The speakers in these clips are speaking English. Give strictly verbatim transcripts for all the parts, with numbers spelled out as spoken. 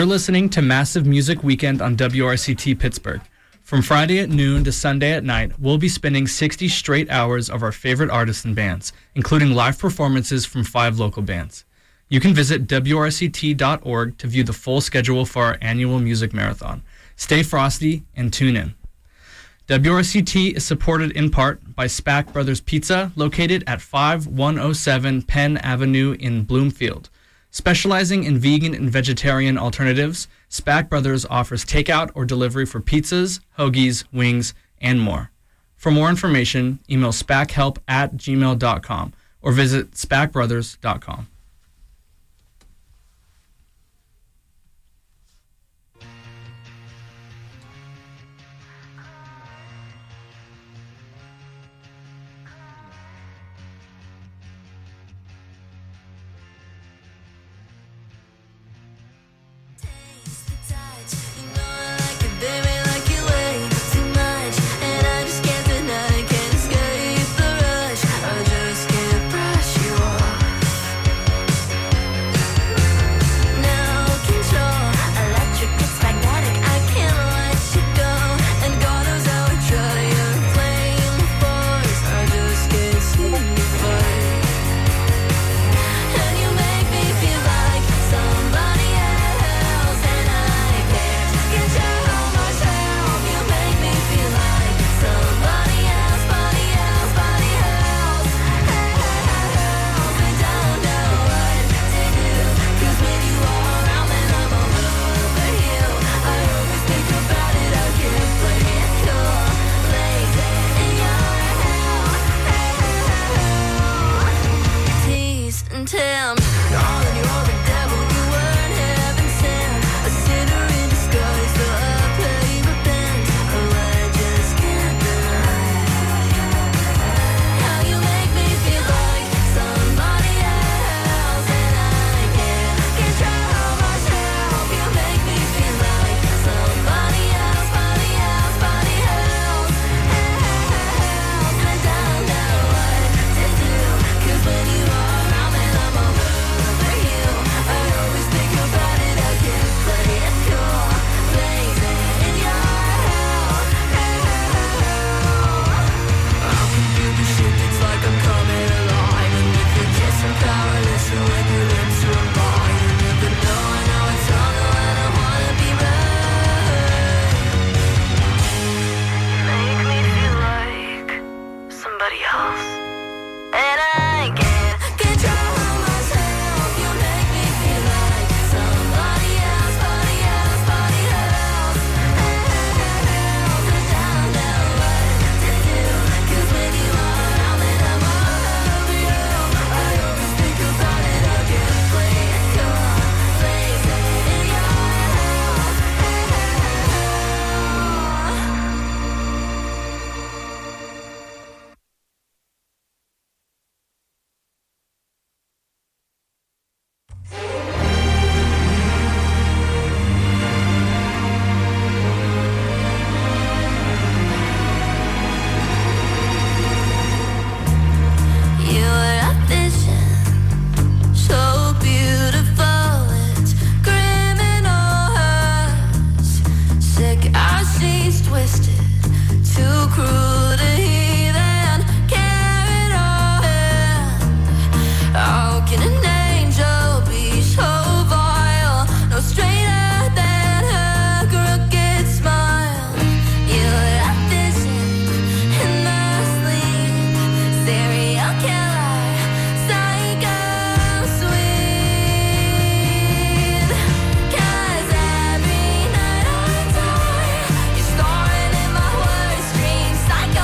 listening to Massive Music Weekend on W R C T Pittsburgh. From Friday at noon to Sunday at night, we'll be spinning sixty straight hours of our favorite artists and bands, including live performances from five local bands. You can visit W R C T dot org to view the full schedule for our annual music marathon. Stay frosty and tune in. W R C T is supported in part by SPAC Brothers Pizza, located at five one oh seven Penn Avenue in Bloomfield. Specializing in vegan and vegetarian alternatives, SPAC Brothers offers takeout or delivery for pizzas, hoagies, wings, and more. For more information, email spachelp at gmail dot com or visit spac brothers dot com. Psycho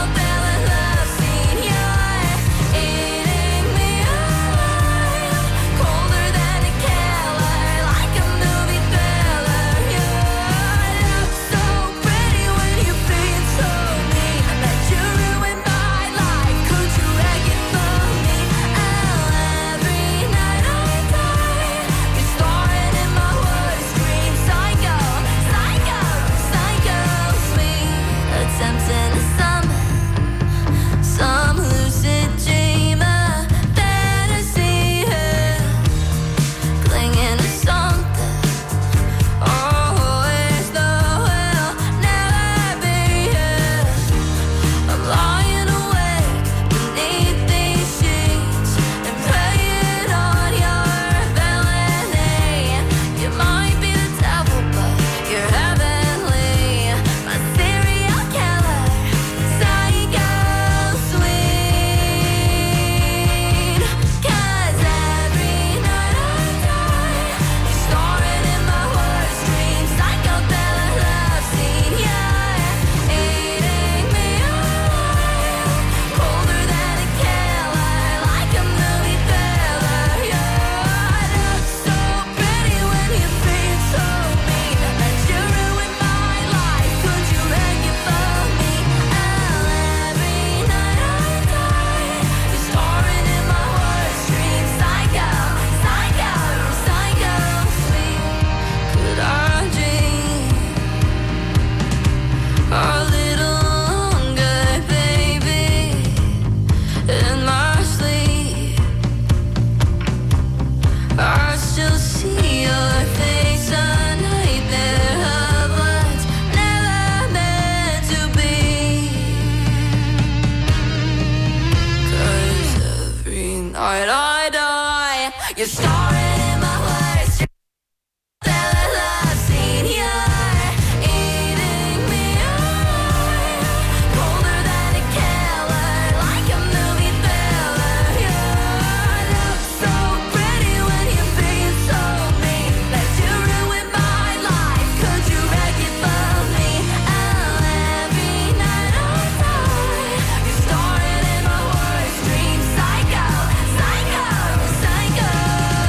You're starring in my worst dreams. That love scene, you're eating me alive. Colder than a killer, like a movie thriller. You look so pretty when you're being so mean. That you ruined my life. Could you wreck it for me? Oh, every night I die. You're starring in my worst dreams. Psycho, psycho, psycho.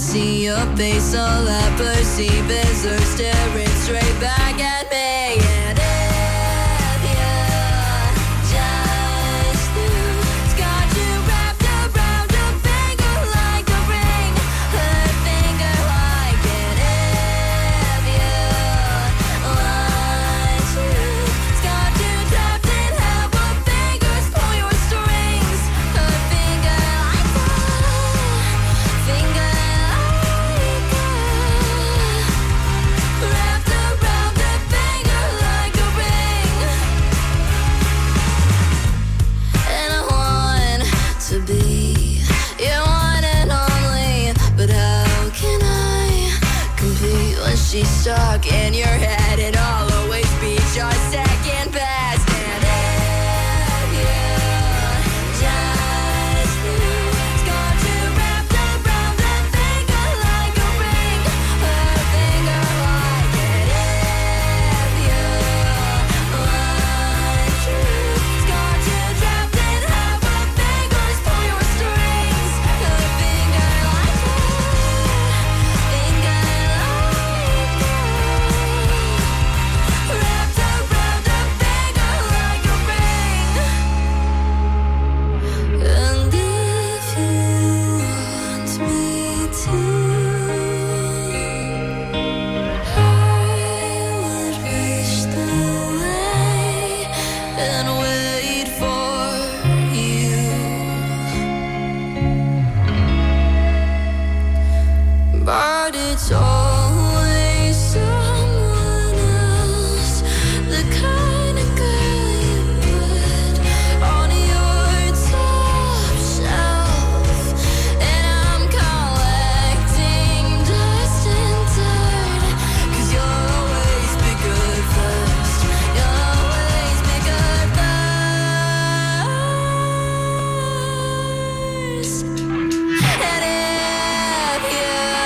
see your face, all I perceive is her staring straight back at me. And if you just knew, it's got you wrapped around her finger like a ring, her finger like an if you want to, it's got you trapped in how her fingers pull your strings, her finger like a finger. Wrapped around the finger like a ring. And I want to be your one and only, but how can I compete when she's stuck in your head and I'll always be just second best. And if you just knew, it's got you wrapped around the finger like a ring, her finger like an if you want truth, it's got you trapped in how her fingers pull your strings, her finger like a finger like a wrapped around the finger like a ring. And if you want me to, I would reach the way and wait for you. But it's always someone else, the kind of girl you put on your top shelf. And I'm collecting dust and dirt, 'cause you'll always be good first. You'll always be good first. And if you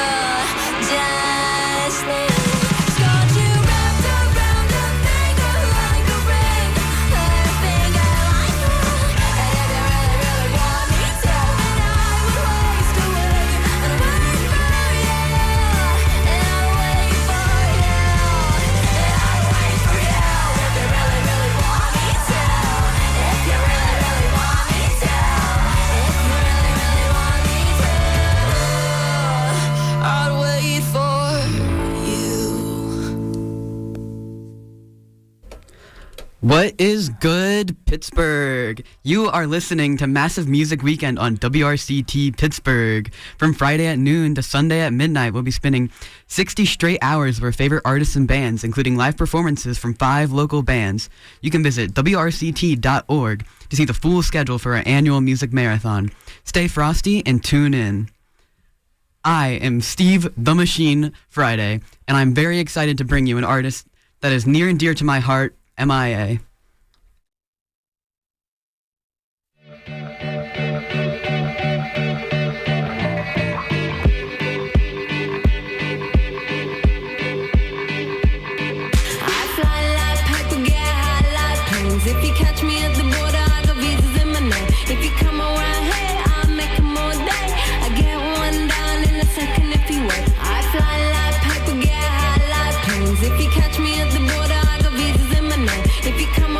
just knew, it's got you wrapped around a finger like a ring, her finger like a. And if you really, really want me to, then I would waste away and wait for you, and I'll wait for you, and I'll wait for you. If you really, really want me to, if you really, really want me to, if you really, really want me to, I'll wait for you. What is good, Pittsburgh? You are listening to Massive Music Weekend on W R C T Pittsburgh. From Friday at noon to Sunday at midnight, we'll be spinning sixty straight hours of our favorite artists and bands, including live performances from five local bands. You can visit W R C T dot org to see the full schedule for our annual music marathon. Stay frosty and tune in. I am Steve the Machine Friday, and I'm very excited to bring you an artist that is near and dear to my heart, M I A. I fly like paper, get high like planes. If you catch me at the border, I got visas in my name. If you come around here, I'll make 'em all day. I get one down in a second if you wait. I fly like paper, get high like planes. If you catch me at the border, I got visas in my name. If you come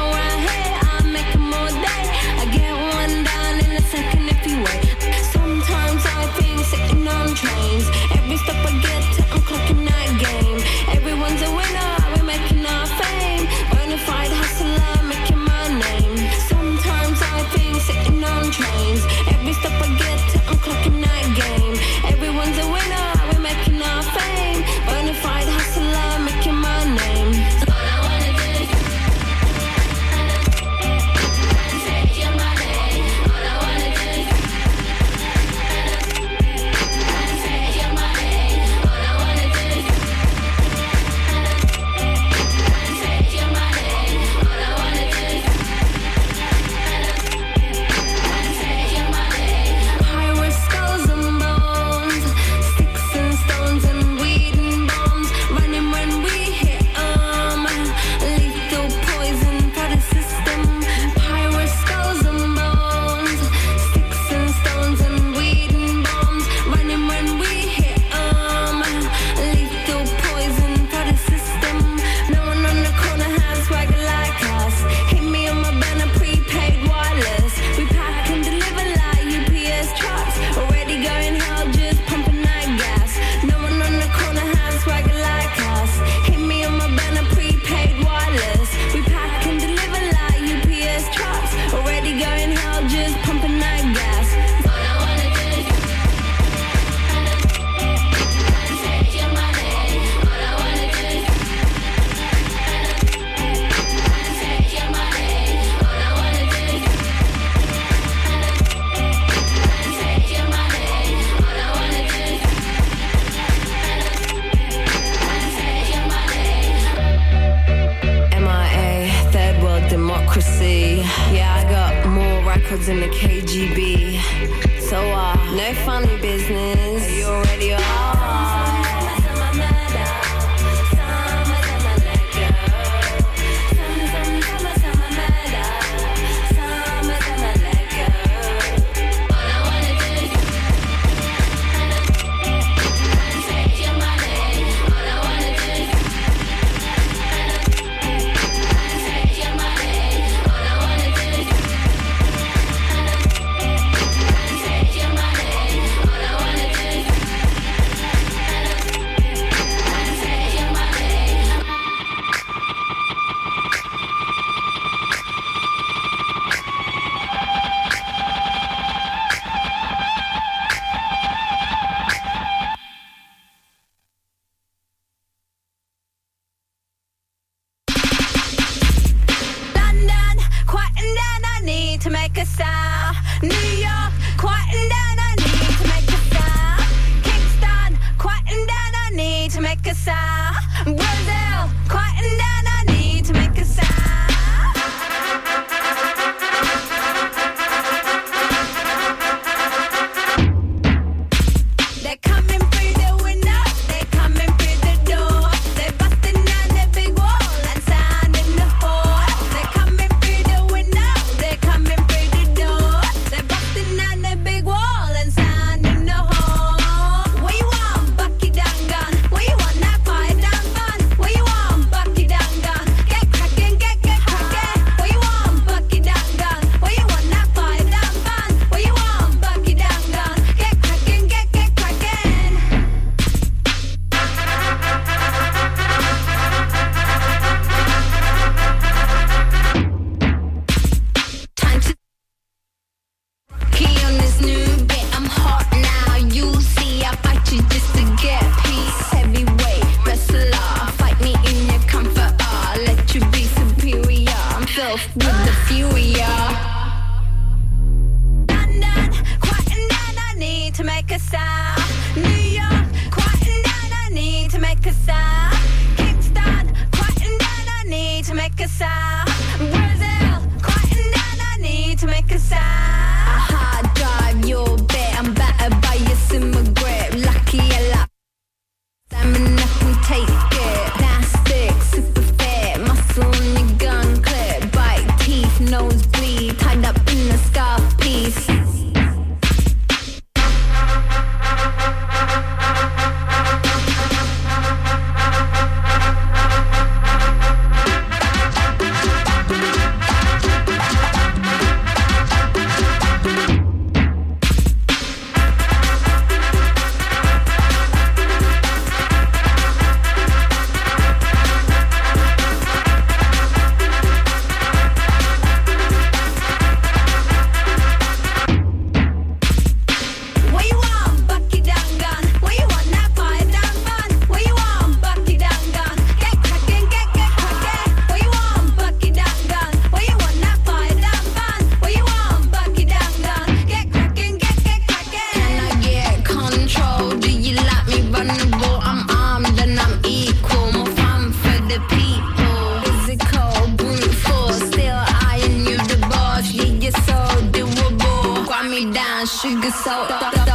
just pumping that gas. All I wanna do is take your money. All I wanna do is take your money. All I wanna do is take your money. All I wanna do is take your money. M I A, third world democracy. Yeah, I got more records than the K G B. So, uh, no funny business. You already are. London, quieting down, I need to make a sound. New York, quieting down, I need to make a sound. Kingston, quieting down, I need to make a sound. Brazil, quieting down, I need to make a sound. They're coming through the window, they're coming through the door. They're busting down the big wall and sounding the hall. They're coming through the window, they're coming through the door. They're busting down the big wall and sounding the hall. What you want, Bucky Dangan? What you want, that fire down fun? What you want, Bucky Dangan? Get cracking, get, get cracking. What you want, Bucky Dangan? What you want, that fire down fun? What you want, Bucky Dangan? Get cracking, get, get cracking. Time to key on this new bit. I'm hot now. You'll see I fight you just to get peace. Heavyweight wrestler, fight me in your comfort. I'll let you be superior. I'm filth with the fury. London, quieting down, I need to make a sound. New York, quieting down, I need to make a sound. Kingston, quieting down, I need to make a sound. Brazil, quieting down, I need to make a sound. I hard drive your bit, I'm battered by your simmer grip. Lucky a lot, stamina can take it. Plastic, super fit, muscle on your gun clip. Bite teeth, nose bleed, tied up in a scarf piece. What you want, Bucky Dangan? What you want, that fire down fun? What you want, Bucky Dangan? Get cracking, get, get cracking. What you want, Bucky Dangan? What you want, that fire down fun? What you want, Bucky Dangan? Get cracking, get, get cracking. Can I get control? Do you like me vulnerable? I'm armed and I'm equal. More fun for the people. Physical, brute force. Still eyeing you the boss. Yeah, you're so doable. Grind me down, sugar salt.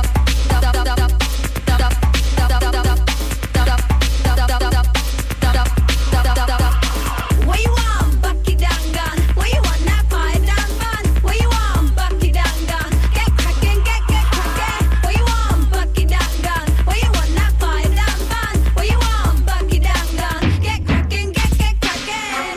What you want, Bucky Dangan? What you want, that fire down fun? What you want, Bucky Dangan? Get cracking, get, get cracking. What you want, Bucky Dangan? What you want, that fire down fun? What you want, Bucky Dangan? Get cracking, get, get cracking.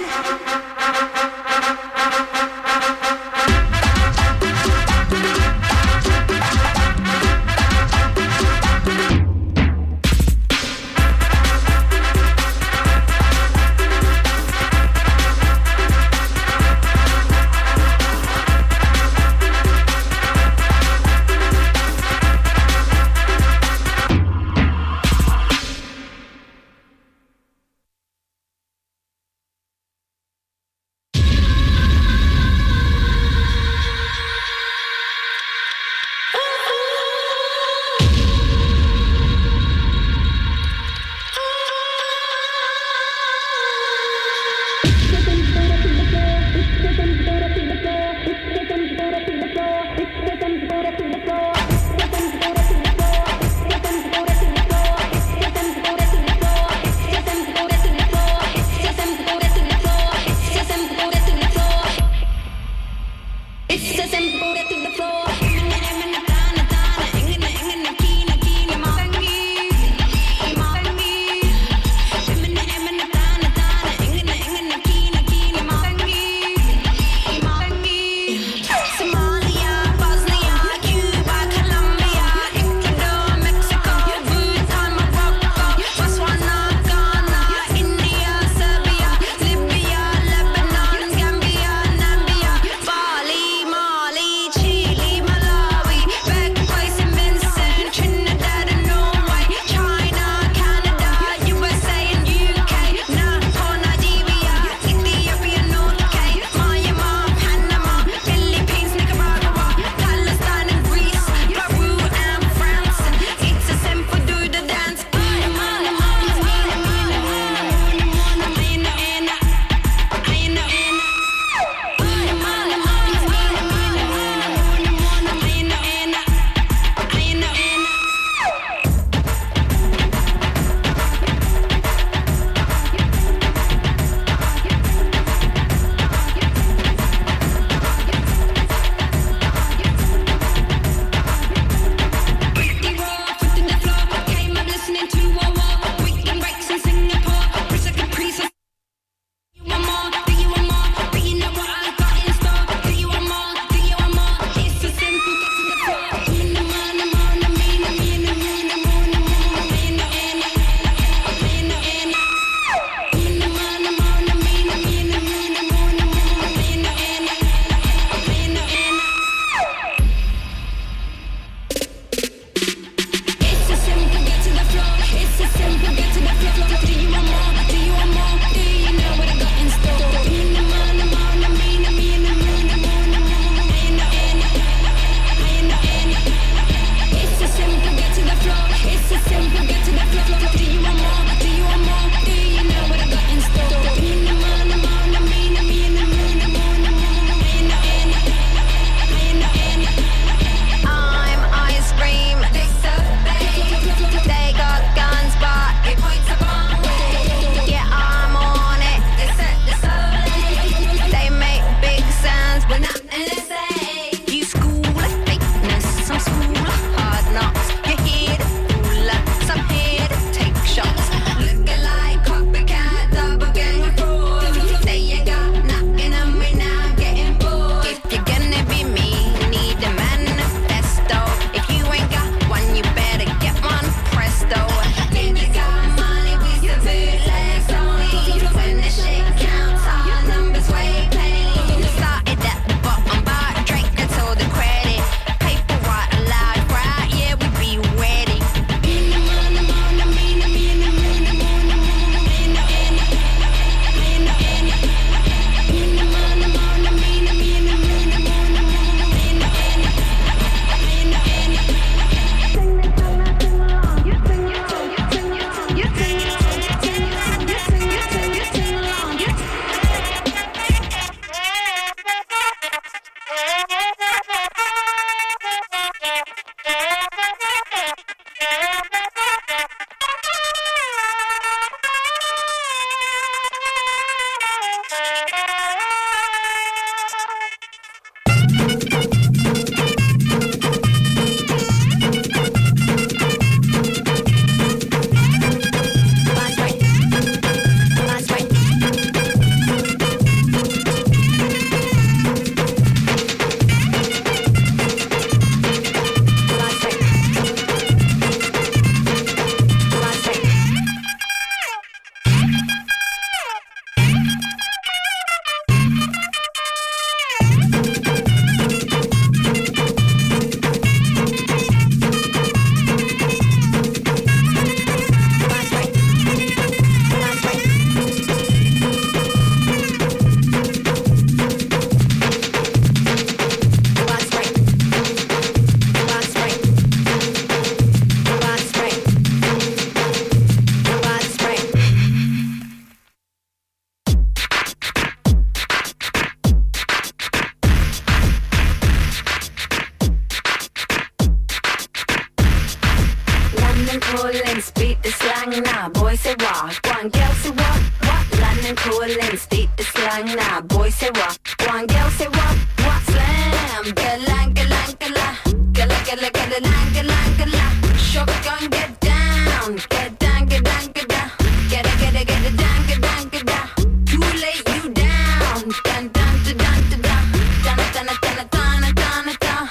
boy say what? One girl say what? What? London calling, speak the slang now. Boy say what? One girl say what? What? Slam. Galang, galang, galang. Galang, galang, galang, galang, galang. Shotgun, get down. Get down, get down, get down. Get it, get it, get it down, get down, get down. Too late, you down. Dun, dun, dun, dun, dun, dun. Dun, dun, dun, dun, dun, dun, dun, dun.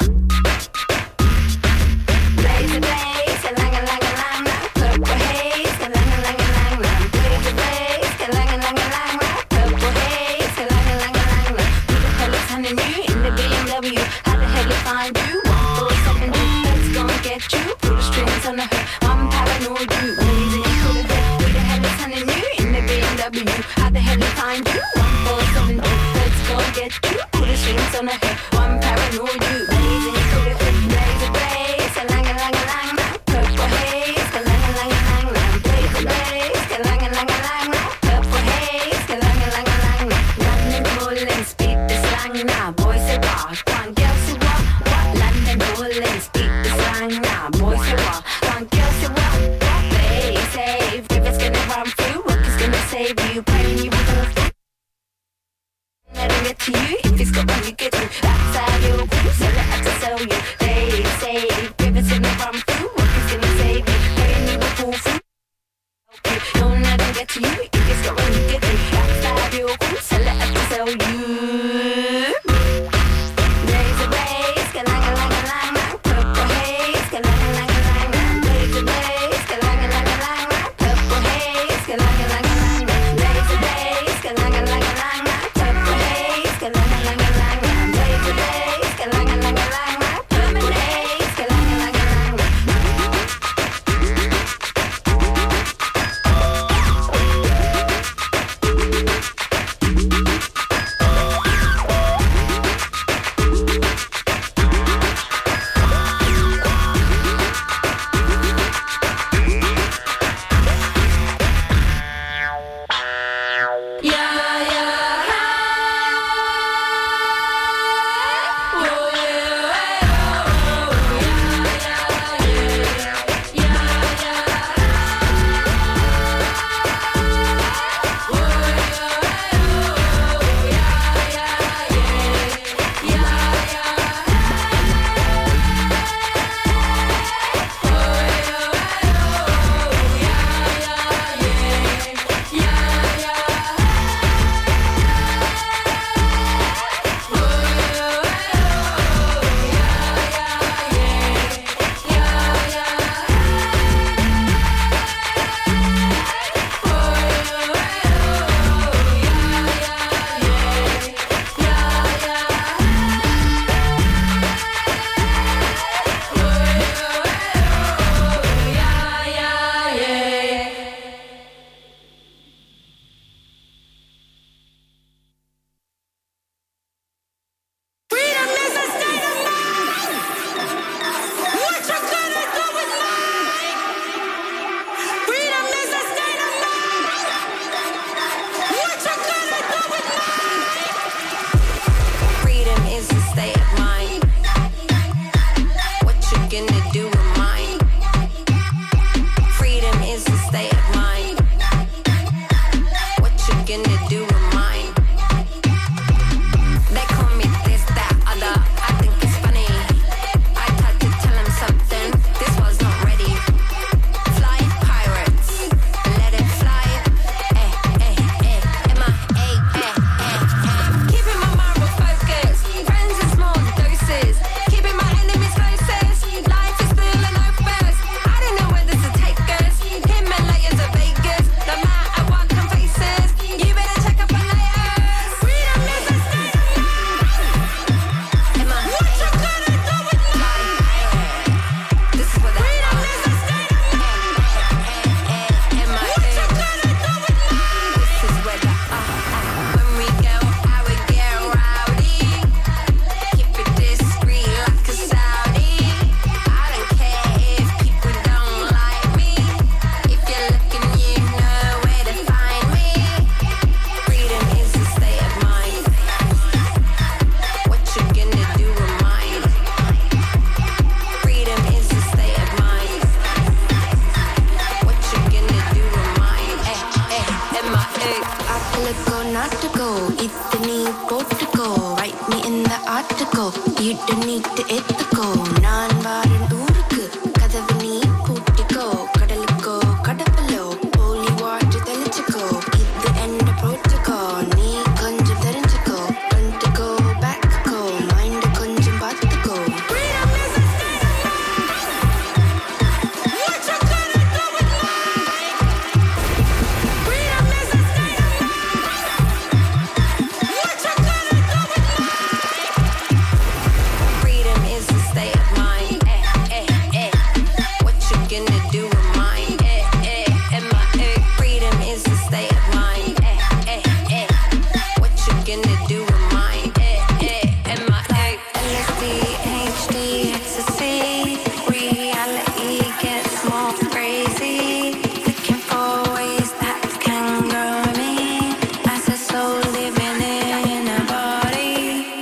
Blaze, blaze, galang, galang, galang, galang. Purple haze, galang, galang, galang, galang. Blaze, blaze, galang, galang, galang, galang. Purple haze, galang, galang, galang, galang. Beautiful honey new in the B M W. How the hell it find you? One four seven, let's go and get you. Put the strings on the hook. பண்ணிட்டு எத்துக்கோ நான் Warren ஊருக்கு கதவு நீ பூட்டிக்கோ கடலுக்கோ கடவுளோ holy water தெளிச்சுக்கோ இது என்ன protocol நீ கொஞ்சம் தெரிஞ்சுக்கோ want to go back go mind கொஞ்சம் பார்த்துக்கோ freedom is a state of mind what you gonna do with life freedom is a state of mind what you gonna do with life freedom is a state of mind eh eh eh what you gonna do with mine eh eh eh my eh freedom is a state of mind eh eh eh what you gonna do with mine eh eh eh my eh L S D H D ecstasy reality gets more crazy looking for ways that can grow me as a soul living in a body.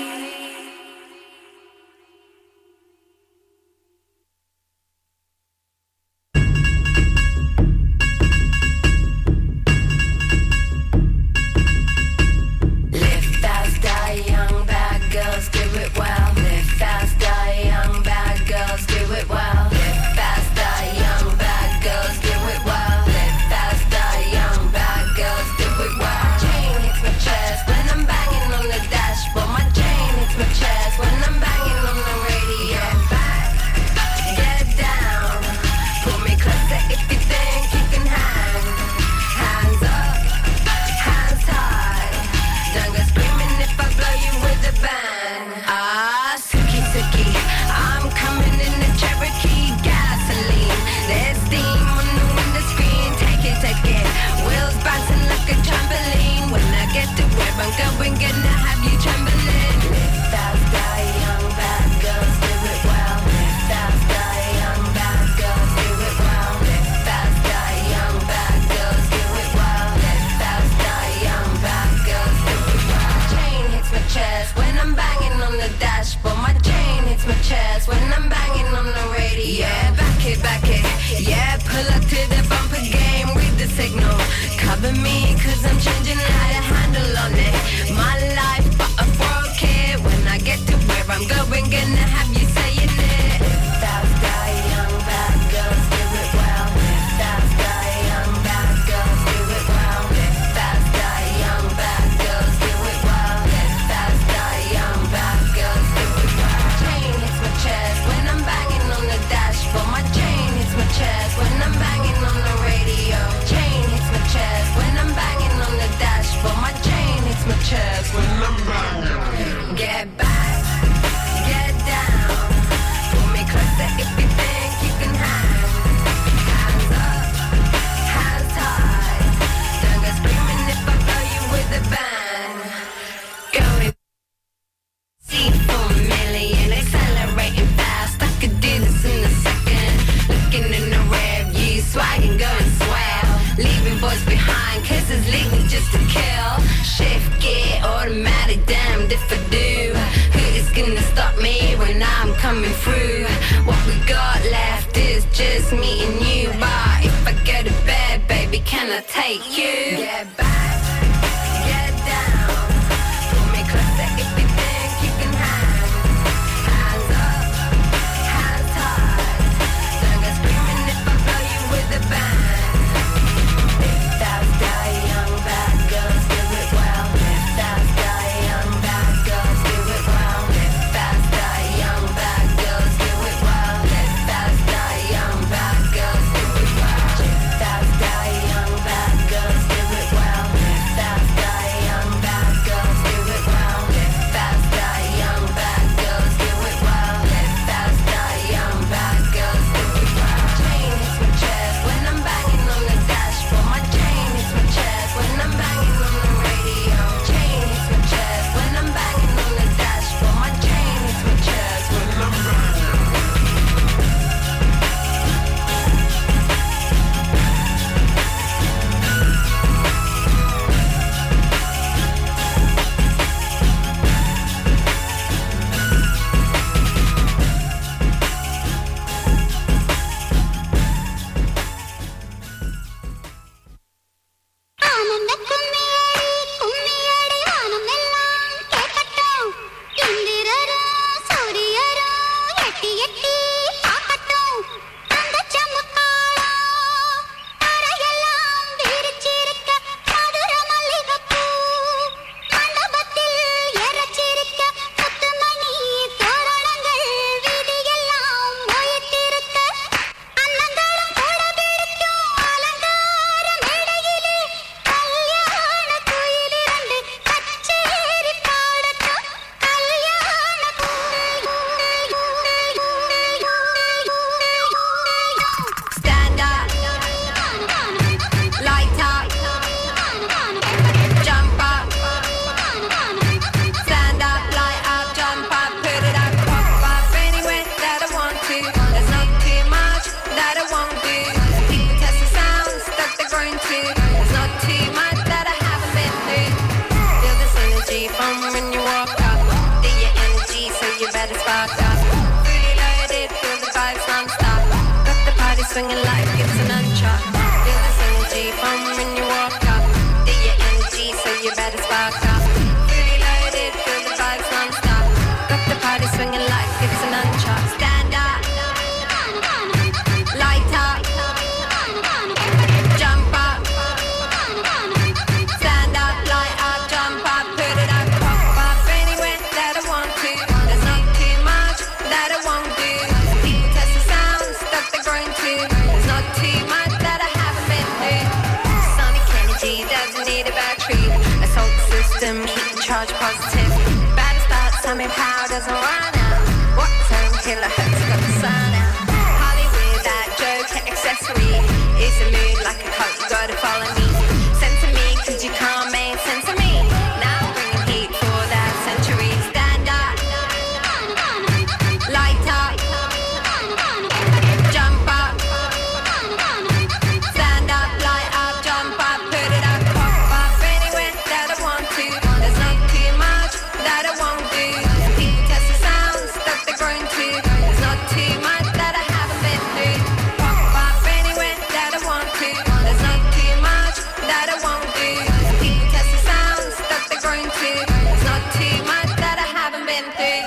Live fast, die young, bad girls do it well. Live fast, die young, bad girls do it well. Live fast, die young, bad girls do it well. Live fast, die young, bad girls do it well. Chain hits my chest when I'm banging on the dashboard. My chain hits my chest when I'm banging on the radio. Back, get down, pull me closer if you think you can hang. Hands up, hands high. Don't go screaming if I blow you with a bang. Ah, Suki Suki, I'm coming in the Cherokee gasoline. There's steam on the window screen. Take it, take it. Wheels bouncing like a trampoline. When I get to where I'm going, gonna have you trembling. Live fast, die young, bad girls do it well. Live fast, die young, bad girls do it well. Live fast, die young, bad girls do it well. Live fast, die young, bad girls do it well. Chain hits my chest when I'm banging on the dashboard. My chain hits my chest when I'm banging on the radio. Yeah, back it, back it. Yeah, pull up to the bumper game, read the signal. Cover me, cause I'm changing how to handle on it. My life, but I broke it. When I get to where I'm going, gonna have you saying it. Live fast, die young, bad girls do it well. Live fast, die young, bad girls do it well. Live fast, die young, bad girls do it well. Live fast, die young, bad girls do it well. Chain hits my chest when I'm banging on the dashboard. My chain hits my chest when I'm banging on the radio. Chain hits my chest when I'm banging on the dashboard. My chain hits my chest when I'm banging. Get back, get down, pull me closer if you think you can hang. Hands up, hands high. Don't go screaming if I blow you with a bang. Going see for a million, accelerating fast. I could do this in a second. Looking in the rear view, swagging, going swell. Leaving boys behind, kisses leaving just to kill. Shift gear, automatic, damned if I do. Who is gonna stop me when I'm coming through? What we got left is just me and you. But if I go to bed, baby, can I take you? Get back, get down, pull me closer if you think you can hang. Hands up, hands high. Don't go screaming if I blow you with a bang. Live fast, die young, bad girls do it well. Live fast, die young, bad girls do it well. Live fast, die young, bad girls do it well. Live fast, die young, bad girls do it well. Live fast, die young, bad girls do it well. Live swinging like it's an unchuck. Feel this energy from when you walk up. Do your energy, so you better spark up. Fully loaded, feel the vibes non-stop. Got the party swinging like it's an unchuck. Stand up, light up, jump up. Stand up, light up, jump up, put it up, pop up anywhere that I want to. There's not too much that I won't do. People test the sounds that they're growing to. There's not too much that I haven't been through. Sonic energy doesn't need a battery. Assault system, keep the charge positive. Better start, summing power doesn't run out. What time kilohertz got the sun out? Hollywood, that joke accessory. It's a mood like a cult, you gotta follow me. Censor me, cause you can't make sense of me. Now I'm bringing heat for that century. Stand up, light up, jump up. Stand up, light up, jump up, put it up, pop up anywhere that I want to. There's not too much that I won't do. People test the sounds that they're growing to. There's not too much that I haven't been through. Pop up anywhere that I want to. There's not too much that I won't do. People test the sounds that they're growing to. There's not too much that I haven't been through.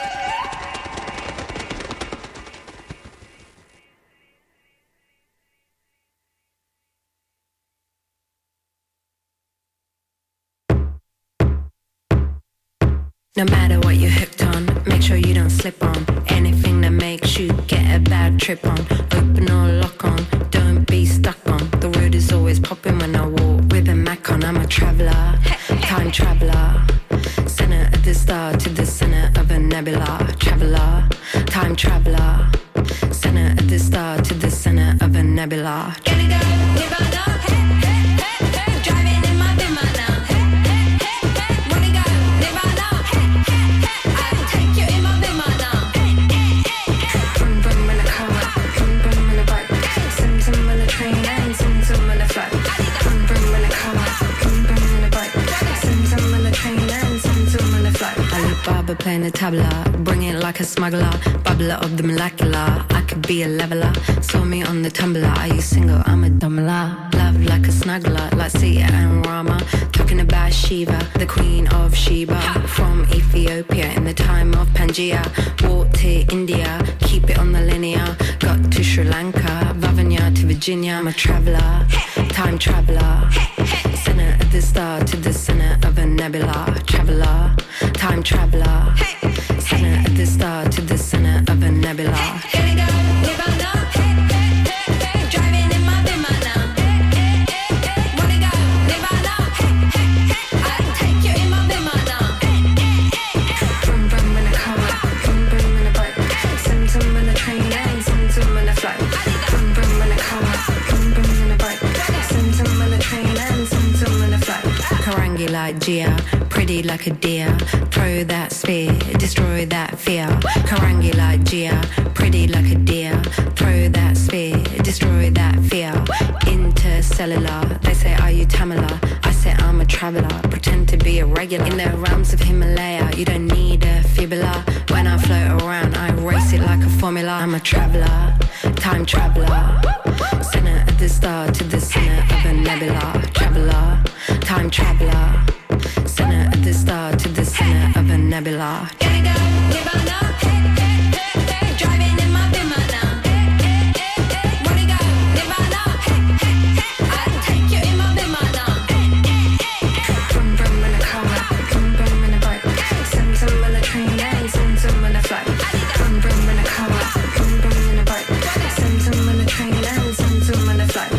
No matter what you're hooked on, make sure you don't slip on anything that makes you get a bad trip on. Open or lock on, don't be stuck on. The road is always popping when I walk with a Mac on. I'm a traveller, time traveller. Center of the star to the center of a nebula. Traveller, time traveller. Center of the star to the center of a nebula. Gonna go, Nirvana, hey, hey, hey, hey. Driving in my Bimmer now. Hey, hey, hey, hey. Wanna go, Nirvana, hey, hey, hey. I'll take you in my Bimmer now. Hey, hey, hey. Vroom, vroom, when I car, vroom, vroom, when I bike. Zoom, zoom, when I train, and zoom, zoom, when I fly. Vroom, vroom, when I car, vroom, vroom, when I bike. Zoom, zoom, when I train, and zoom, zoom, when I fly. Alibaba playing the tabla, bring it like a smuggler. Bubbler of the molecular, I could be a leveler. Saw me on the tumbler, are you single? I'm a dumbler. Love like a snuggler, like Sita and Rama. Talking about Shiva, the queen of Sheba. From Ethiopia in the time of Pangaea. Walked to India, keep it on the linear. Got to Sri Lanka, Vavanya to Virginia. I'm a traveller, time traveller. Center of the star to the center of a nebula. Traveller, time traveller. Center of the star to the center of a nebula. Gonna go, Nirvana, hey, hey, hey, hey. Driving in my Bimmer now. Hey, hey, hey, hey. Wanna go, Nirvana, hey, hey, hey. I'll take you in my Bimmer now. Hey, hey, hey. Vroom, vroom, when I car, vroom, vroom, when I bike. Zoom, zoom, when I train, and zoom, zoom, when I fly. Vroom, vroom, when I car, vroom, vroom, when I bike. Zoom, zoom, when I train, and zoom, zoom, when I fly. Karangi like Gia, pretty like a deer. Throw that spear, destroy that fear. Karangi like Gia, pretty like a deer. Throw that spear, destroy that fear. Intercellular, they say are you Tamala? I say I'm a traveller, pretend to be a regular. In the realms of Himalaya, you don't need a fibula. When I float around, I race it like a formula. I'm a traveller, time traveller. Center of the star to the center of a nebula. Traveller, time traveller. Center of the star to the center of a nebula. Gonna go, Nirvana, hey, hey, hey, hey. Driving in my Bimmer now. Hey, hey, hey, hey. Wanna go, Nirvana, hey, hey, hey. I'll take you in my Bimmer now. Hey, hey, hey. Vroom, vroom, when I car, vroom, vroom, when I bike. Zoom, zoom, when I train, and zoom, zoom, when I fly. Vroom, vroom, when I car, vroom, vroom, when I bike. Zoom, zoom, when I train, and zoom, zoom, when I fly.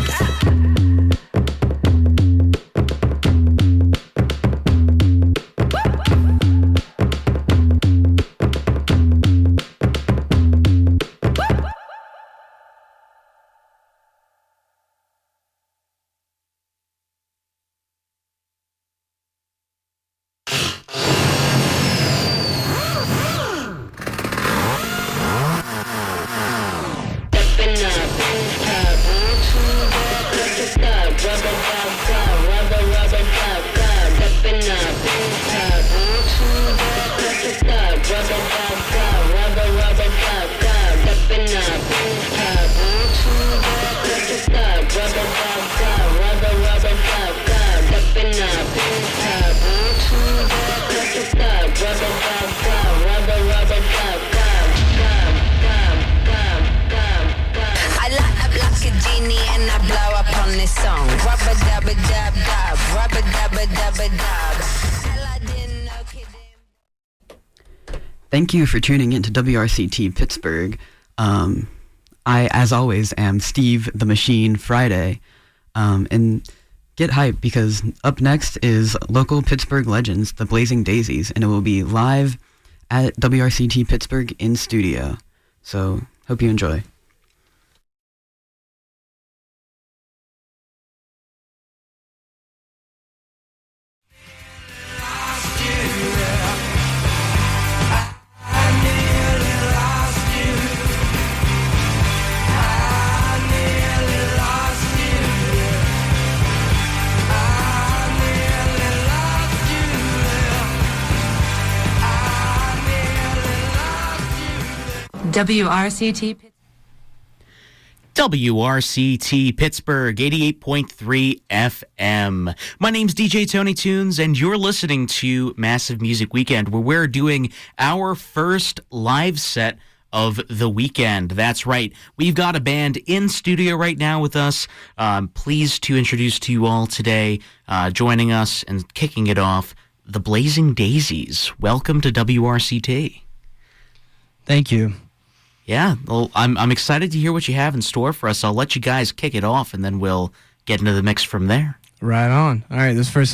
Thank you for tuning in to W R C T Pittsburgh. Um, I, as always, am Steve the Machine Friday. Um, and get hyped because up next is local Pittsburgh legends, the Blazing Daisies, and it will be live at W R C T Pittsburgh in studio. So, hope you enjoy. W R C T W R C T Pittsburgh, eighty-eight point three F M. My name's D J Tony Tunes, and you're listening to Massive Music Weekend, where we're doing our first live set of the weekend. That's right. We've got a band in studio right now with us. Um, pleased to introduce to you all today, uh, joining us and kicking it off, the Blazing Daisies. Welcome to W R C T. Thank you. Yeah, well, I'm I'm excited to hear what you have in store for us. I'll let you guys kick it off, and then we'll get into the mix from there. Right on. All right, this first